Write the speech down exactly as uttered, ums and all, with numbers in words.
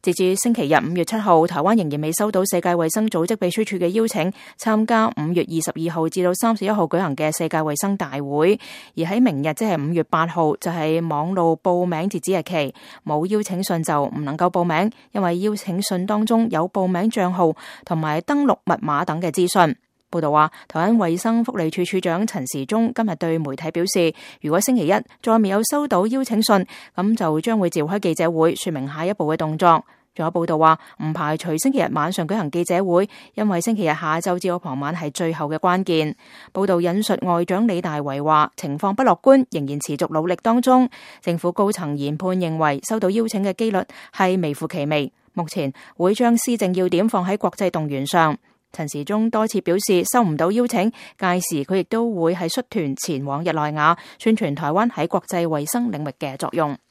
截至星期日五月七號，台灣仍然未收到世界衛生組織秘書處嘅邀請，參加五月二十二號至到三十一號舉行嘅世界衛生大會。而喺明日即係五月八號，就係網路報名截止日期，冇邀請信就唔能夠報名，因為邀請信當中有報名賬號同埋登錄密碼等嘅資訊。報道話，台灣衛生福利處處長陳時中今日對媒體表示，如果星期一再未有收到邀請信，咁就將會召開記者會，說明下一步嘅動作。仲有報道話，唔排除星期日晚上舉行記者會，因為星期日下晝至到傍晚係最後嘅關鍵。報道引述外長李大維話，情況不樂觀，仍然持續努力當中。政府高層研判認為，收到邀請嘅機率係微乎其微，目前會將施政要點放喺國際動員上。陳時中多次表示收唔到邀請，屆時佢亦都會係率團前往日內瓦，宣傳台灣喺國際衛生領域嘅作用。